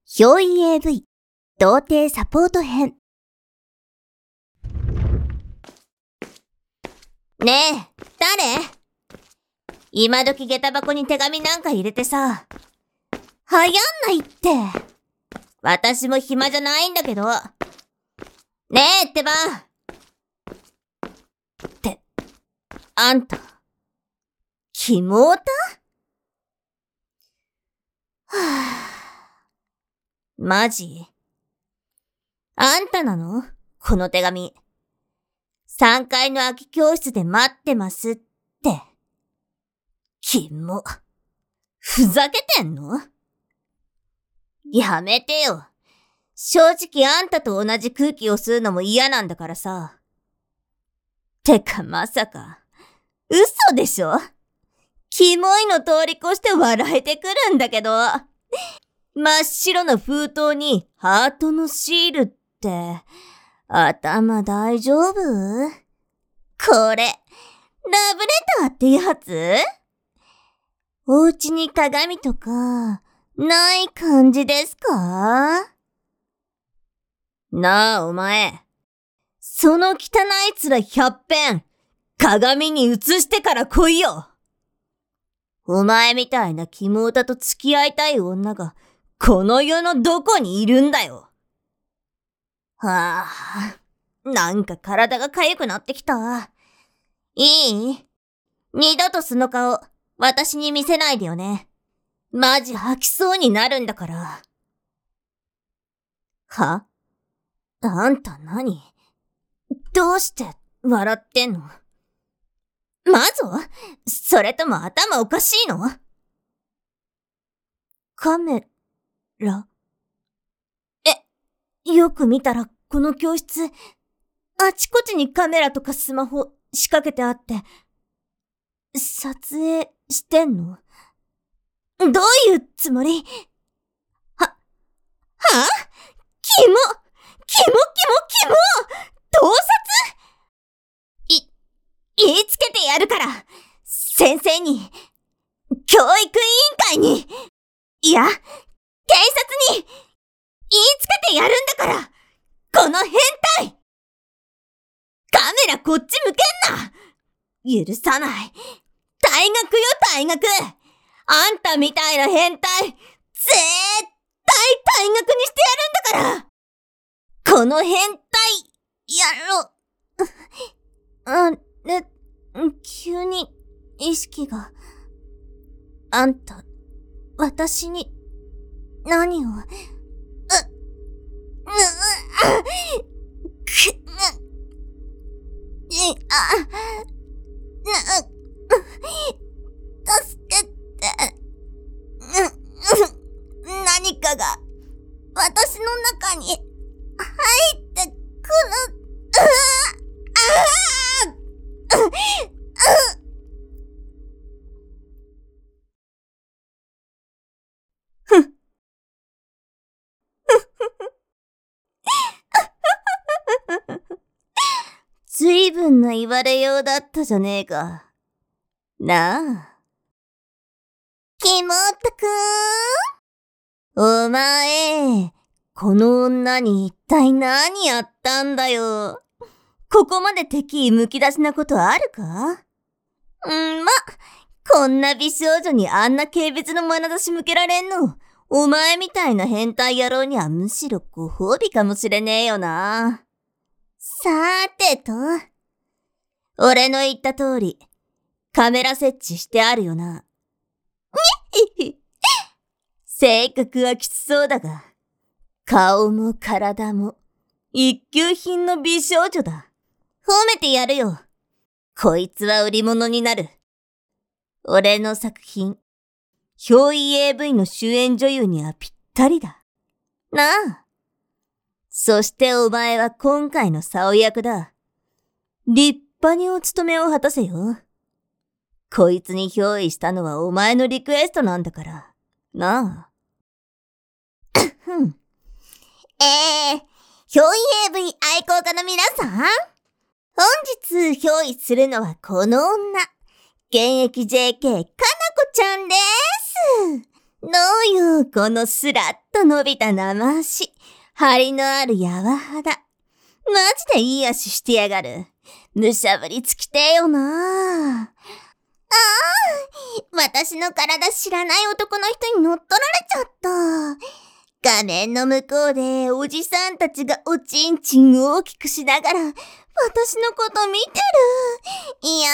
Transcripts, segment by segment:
憑依 AV 童貞サポート編。ねえ、誰？今時下駄箱に手紙なんか入れてさ、流行んないって。私も暇じゃないんだけど。ねえってば。って、あんた、キモータ？はぁ。マジ？あんたなの？この手紙。3階の空き教室で待ってますって。キモ。ふざけてんの？やめてよ。正直あんたと同じ空気を吸うのも嫌なんだからさ。てかまさか、嘘でしょ？キモいの通り越して笑えてくるんだけど。真っ白の封筒にハートのシールって、頭大丈夫？これ、ラブレターってやつ？お家に鏡とか、ない感じですか？なあお前、その汚い面100遍、鏡に映してから来いよ。お前みたいなキモータと付き合いたい女が、この世のどこにいるんだよ。はぁ、なんか体が痒くなってきた。いい？二度とその顔、私に見せないでよね。マジ吐きそうになるんだから。は？あんた何？どうして笑ってんの？マゾ？それとも頭おかしいの？カメラ？よく見たらこの教室、あちこちにカメラとかスマホ仕掛けてあって、撮影してんの？どういうつもり？はキモ盗撮？言いつけてやるから、先生に、教育委員会に、いや、警察に、言いつけてやるんだから、この変態！カメラこっち向けんな！許さない。退学よ退学！あんたみたいな変態、絶対退学にしてやるんだから！この変態、急に意識が。あんた、私に、何を、助けて。何かが、私の中に、入ってくる。ずいぶんな言われようだったじゃねえか。なあ。キモータくん？お前、この女に一体何やったんだよ。ここまで敵意むき出しなことあるか？こんな美少女にあんな軽蔑の眼差し向けられんの、お前みたいな変態野郎にはむしろご褒美かもしれねえよな。さーてと、俺の言った通り、カメラ設置してあるよな。性格はきつそうだが、顔も体も一級品の美少女だ。褒めてやるよ。こいつは売り物になる。俺の作品、憑依 AV の主演女優にはぴったりだ。なあ。そしてお前は今回の竿役だ。立派にお務めを果たせよ。こいつに憑依したのはお前のリクエストなんだから。なあ。憑依 AV 愛好家の皆さん、本日憑依するのはこの女。現役 JK かなこちゃんです。 どうよ、このスラッと伸びた生足。張りのある柔肌。マジでいい足してやがる。むしゃぶりつきてえよな。私の体知らない男の人に乗っ取られちゃった。画面の向こうでおじさんたちがおちんちん大きくしながら私のこと見てる。いや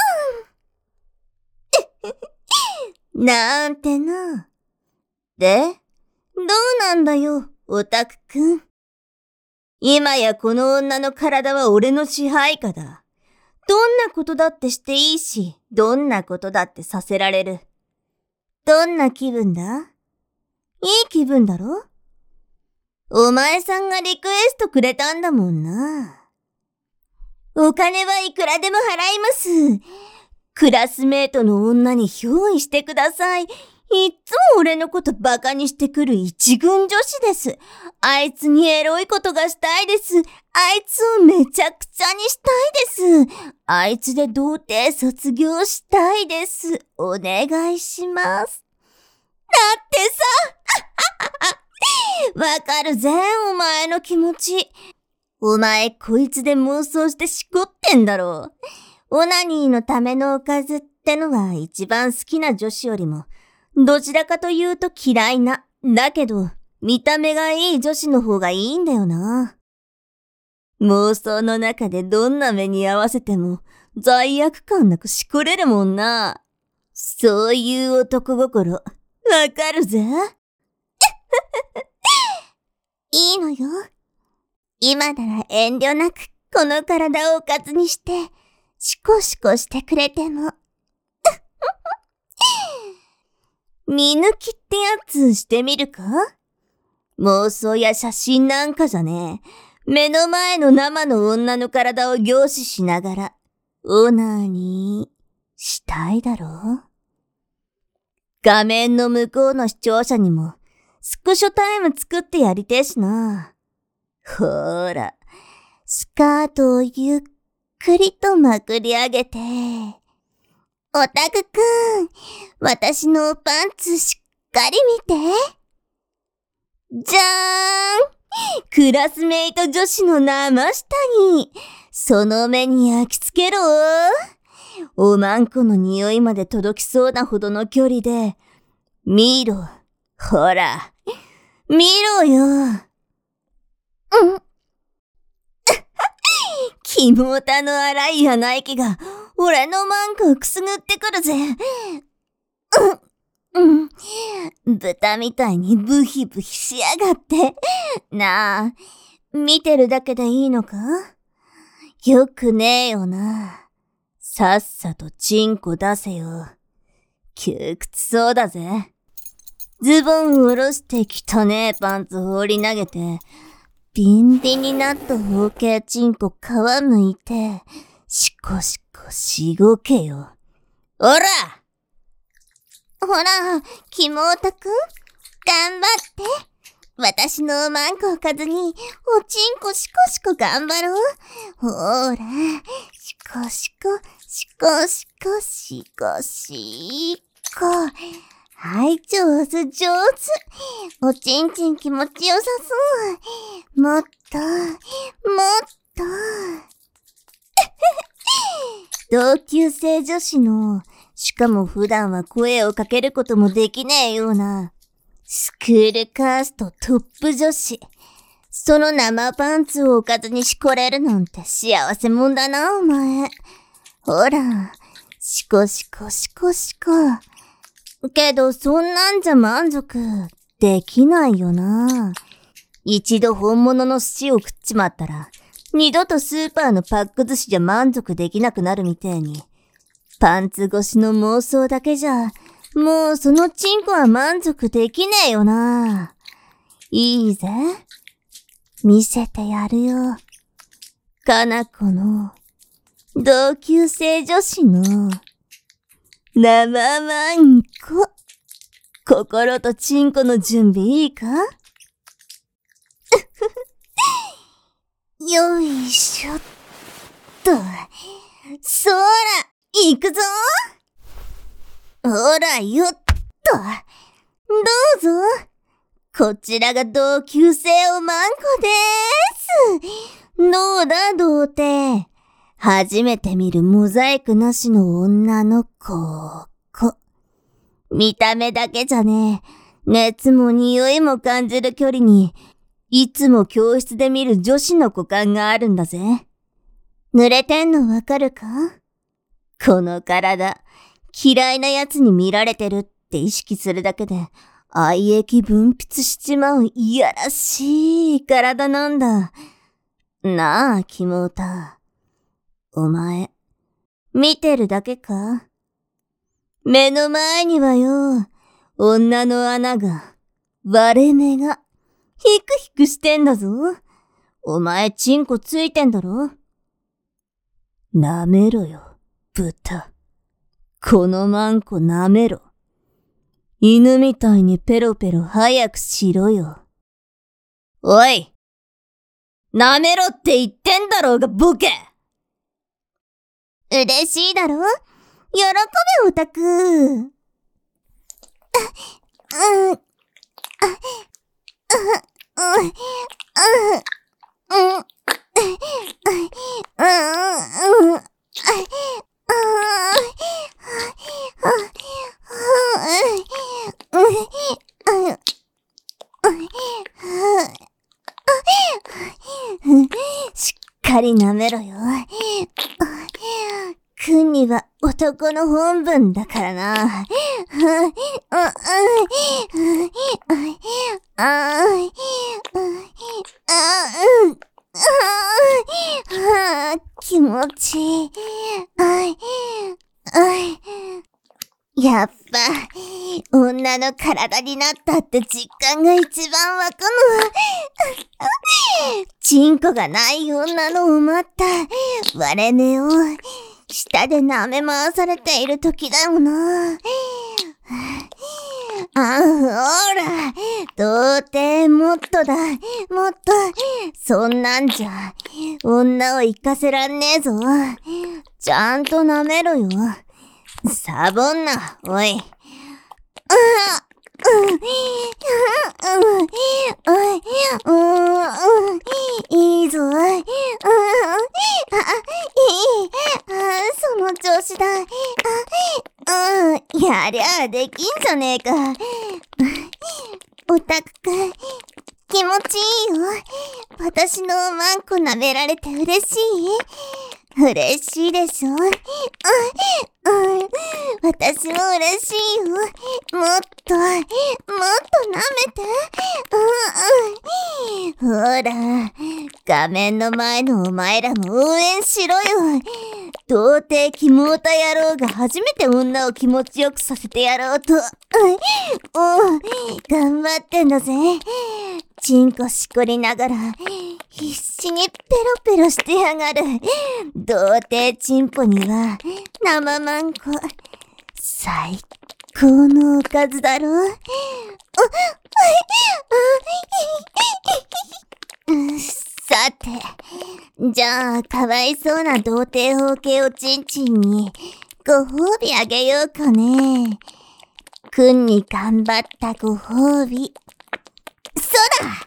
ー。なんてな。で、どうなんだよ、オタクくん。今やこの女の体は俺の支配下だ。どんなことだってしていいし、どんなことだってさせられる。どんな気分だ？いい気分だろ？お前さんがリクエストくれたんだもんな。お金はいくらでも払います。クラスメートの女に憑依してください。いっつも俺のことバカにしてくる一軍女子です。あいつにエロいことがしたいです。あいつをめちゃくちゃにしたいです。あいつで童貞卒業したいです。お願いします。だってさわかるぜ、お前の気持ち。お前こいつで妄想してしこってんだろう。オナニーのためのおかずってのは一番好きな女子よりもどちらかというと嫌いな。だけど見た目がいい女子の方がいいんだよな。妄想の中でどんな目に合わせても罪悪感なくしこれるもんな。そういう男心わかるぜ。いいのよ。今なら遠慮なくこの体をおかずにしてシコシコしてくれても。見抜きってやつしてみるか？妄想や写真なんかじゃねえ。目の前の生の女の体を凝視しながらオナニーしたいだろ？画面の向こうの視聴者にもスクショタイム作ってやりてえしな。ほーら、スカートをゆっくりとまくり上げて。オタクくん、私のパンツしっかり見て。じゃーん！クラスメイト女子の生下着。その目に焼き付けろ。おまんこの匂いまで届きそうなほどの距離で。見ろ。ほら。見ろよ。キモタの荒い鼻息が俺のマンコをくすぐってくるぜ。豚みたいにブヒブヒしやがって。なあ、見てるだけでいいのか？よくねえよな。さっさとチンコ出せよ。窮屈そうだぜ。ズボン下ろして汚ねえパンツ放り投げて、ビンビンになった包茎チンコ皮むいて、シコシコしごけよ。おら！ほら、キモオタくん、頑張って。私のおまんこおかずに、おちんこシコシコ頑張ろう。ほら、シコシコ、シコシコ、シコシコ。はい、上手上手。おちんちん気持ちよさそう。もっと、もっと。同級生女子の、しかも普段は声をかけることもできねえような、スクールカーストトップ女子。その生パンツをおかずにしこれるなんて幸せもんだな、お前。ほら、シコシコシコシコ。けどそんなんじゃ満足できないよな。一度本物の寿司を食っちまったら、二度とスーパーのパック寿司じゃ満足できなくなるみてえに、パンツ越しの妄想だけじゃ、もうそのチンコは満足できねえよな。いいぜ。見せてやるよ。かなこの同級生女子の生マンコ。心とチンコの準備いいか？よいしょっと。そら、行くぞ！ほらよっと。 どうぞ。こちらが同級生おまんこでーす。どうだ、童貞。初めて見るモザイクなしの女の子。見た目だけじゃねえ。熱も匂いも感じる距離に、いつも教室で見る女子の股間があるんだぜ。濡れてんのわかるか？この体、嫌いな奴に見られてるって意識するだけで、愛液分泌しちまういやらしい体なんだ。なあ、キモータ。お前、見てるだけか？目の前にはよ、女の穴が、割れ目が、ヒクヒクしてんだぞ。お前、チンコついてんだろ？舐めろよ、豚。このマンコ舐めろ。犬みたいにペロペロ早くしろよ。おい！舐めろって言ってんだろうが、ボケ！嬉しいだろ？喜べ、オタク。しっかり舐めろよ。くんには男の本分だからな。気持ちいい。やっぱ、女の体になったって実感が一番湧くの。チンコがない女の埋まった割れ目を舌で舐め回されている時だよな。ほら、童貞もっとだ、もっと、そんなんじゃ、女を行かせらんねえぞ。ちゃんと舐めろよ。サボんな、おい。いいぞ。その調子だ。やりゃあできんじゃねえか。オタクくん、気持ちいいよ。私のマンコ舐められて嬉しい？嬉しいでしょ？私も嬉しいよ。もっと舐めて。ほら、画面の前のお前らも応援しろよ。童貞キモータ野郎が初めて女を気持ちよくさせてやろうと。頑張ってんだぜ。チンコしこりながら、必死にペロペロしてやがる。童貞チンポには、生マンコ、最高のおかずだろ。さて、じゃあ、かわいそうな童貞包茎おちんちんに、ご褒美あげようかね。くんに頑張ったご褒美。そうだ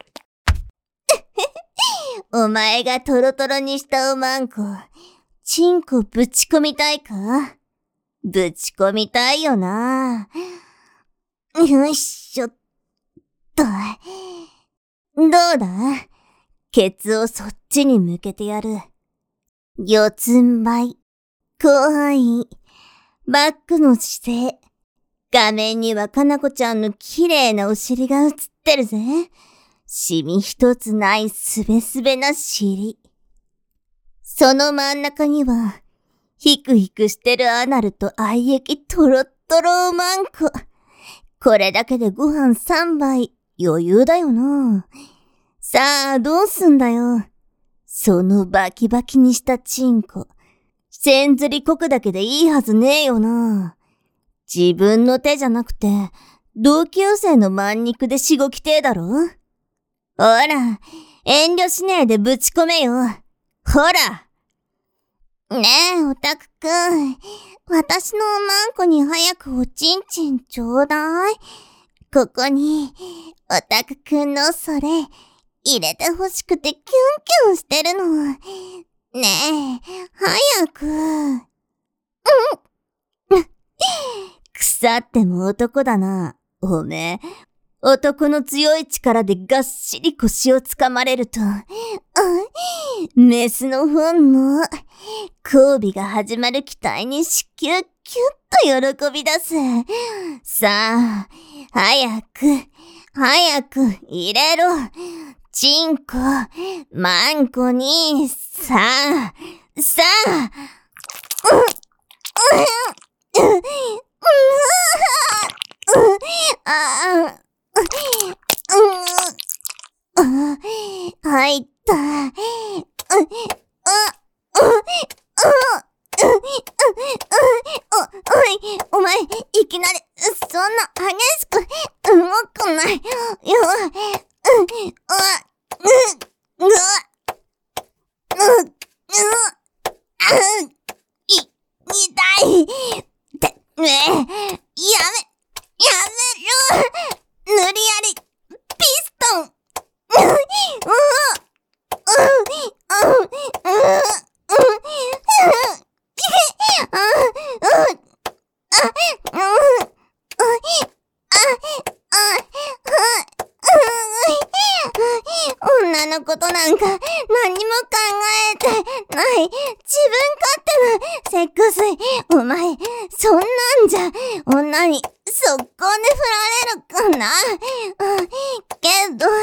お前がトロトロにしたおまんこ、チンコぶち込みたいか？ぶち込みたいよな。よいしょっと。どうだ？ケツをそっちに向けてやる。四つん這い。怖い。バックの姿勢。画面にはかなこちゃんの綺麗なお尻が映ってるぜ。シミ一つないすべすべな尻。その真ん中には、ヒクヒクしてるアナルと愛液トロットロおまんこ。これだけでご飯3杯余裕だよな。さあ、どうすんだよ。そのバキバキにしたチンコ。千釣りこくだけでいいはずねえよな。自分の手じゃなくて、同級生のマン肉でしごきてえだろ？ほら、遠慮しねえでぶち込めよ。ほら！ねえ、オタクくん。私のおまんこに早くおちんちんちょうだい。 ここに、オタクくんのそれ、入れてほしくてキュンキュンしてるの。ねえ、早く。腐っても男だな。おめえ、男の強い力でがっしり腰をつかまれると、メスの本能、交尾が始まる期待にキュッキュッと喜び出す。さあ、早く入れろ。チンコ、マンコに、さあ、入った。お前、いきなり、そんな激しく動くない。痛い。やめろ。無理やり、ピストン。女のことなんか何にも考えてない。自分勝手なセックス。お前、そんなんじゃ女に速攻で振られるかな。けど、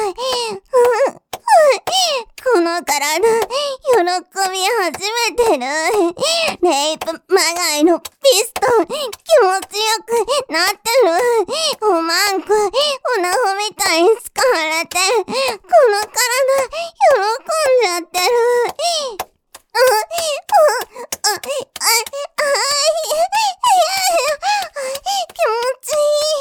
この体、喜び始めてる。レイプまがいのピストン、気持ちよくなってる。おまんこ、おなほみたいに使われて、この体、喜んじゃってる。気持ち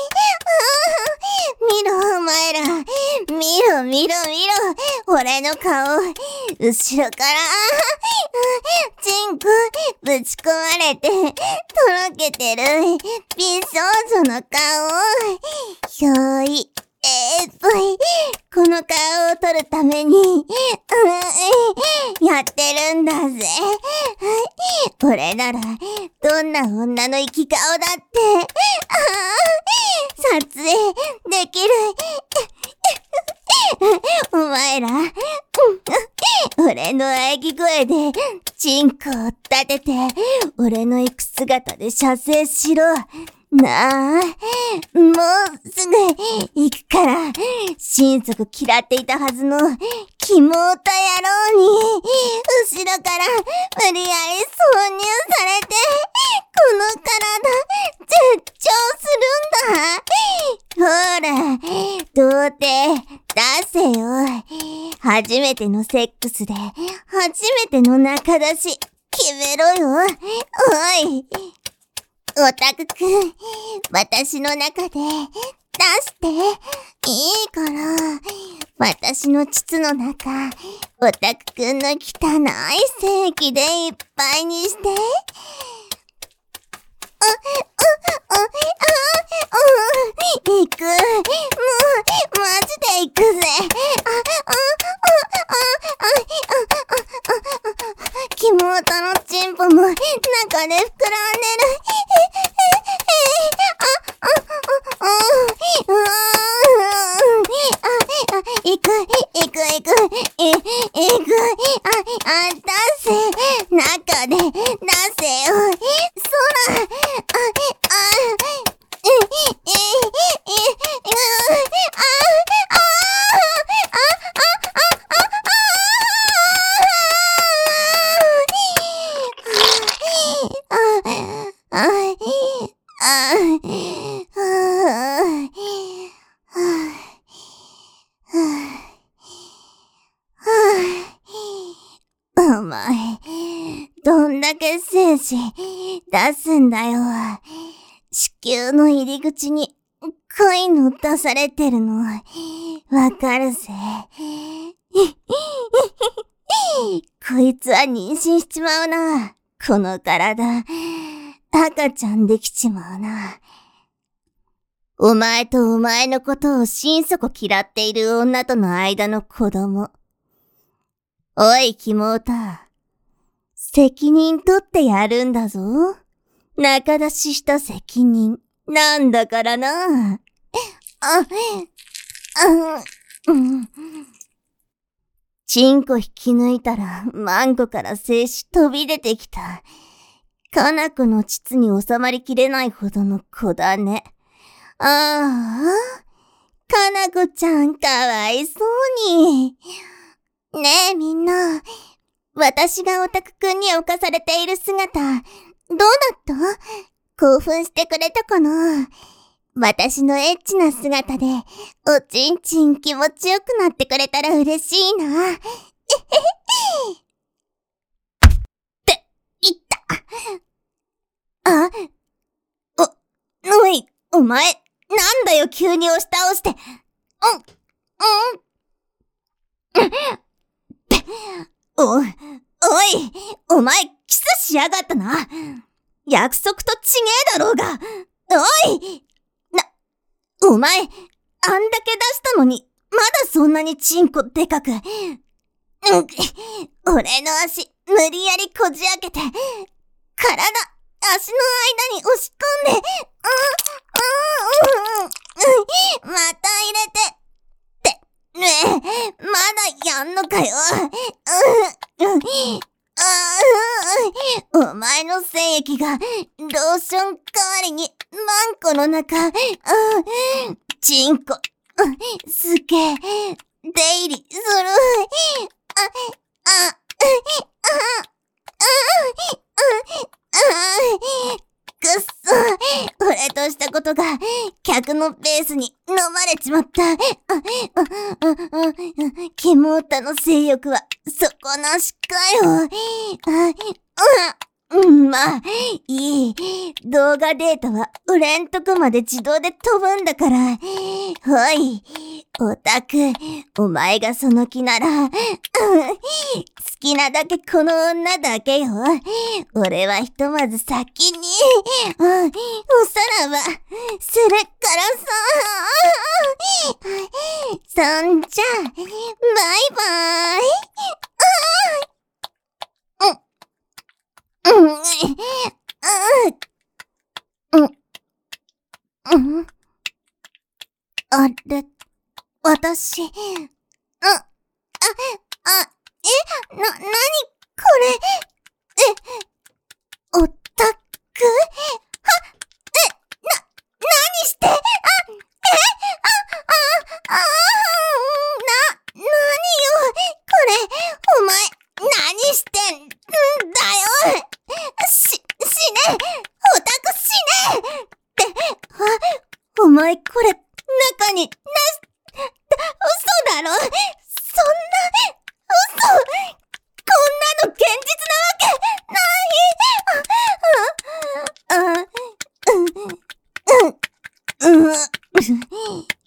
いい。見ろ、お前ら。見ろ。俺の顔、後ろから、チンコ、ぶち込まれて、とろけてる、美少女の顔。ひょい、この顔を撮るために、やってるんだぜ。俺なら、どんな女の生き顔だって、撮影できる。お前ら、俺の喘ぎ声で、チンコを立てて、俺の行く姿で射精しろ。なあ、もうすぐ行くから、心底嫌っていたはずのキモータ野郎に、後ろから無理やり挿入されて、この体、絶頂するんだ。ほら、童貞、出せよ。初めてのセックスで、初めての仲出し、決めろよ。おい。オタクくん、私の中で出して、いいから、私の膣の中、オタクくんの汚い精液でいっぱいにして。行く。もう、マジで行くぜ。キモータのチンポも中で膨らんでる。行く。出せ。中で出せよ。そら。お前、どんだけ精子出すんだよ。子宮の入り口に恋の出されてるの、わかるぜ。こいつは妊娠しちまうな。この体、赤ちゃんできちまうな。 お前とお前のことを心底嫌っている女との間の子供。おい、妹。責任取ってやるんだぞ。仲出しした責任。なんだからな。チンコ引き抜いたら、マンコから精子飛び出てきた。かな子の膣に収まりきれないほどの子だね。ああ、かなこちゃんかわいそうに。ねえみんな、私がオタクくんに侵されている姿、どうだった？興奮してくれたかな？私のエッチな姿で、おちんちん気持ちよくなってくれたら嬉しいな。って言った。おい、お前、なんだよ急に押し倒して。おい、お前、キスしやがったな。約束とちげえだろうが。おい！お前、あんだけ出したのに、まだそんなにチンコでかく。俺の足、無理やりこじ開けて、体、足の間に押し込んで、また入れて。って、ねえ、まだやんのかよ。お前の精液が、ローション代わりに、マンコの中、チンコ、すげえ、出入りする。くっそ、俺としたことが、客のペースに飲まれちまった。キモータの性欲は、底なしかよ。まあ、いい。動画データは、俺んとこまで自動で飛ぶんだから。ほい、オタク、お前がその気なら、好きなだけこの女だけよ。俺はひとまず先に、おさらば、するからさ。そんじゃ、バイバイ。あれ、私、なにこれ、オタク？何して？なによ、これ、お前、何してんだよ。死ね、オタク死ねって、お前これ、中に、嘘だろ？そんな、嘘！こんなの現実なわけない！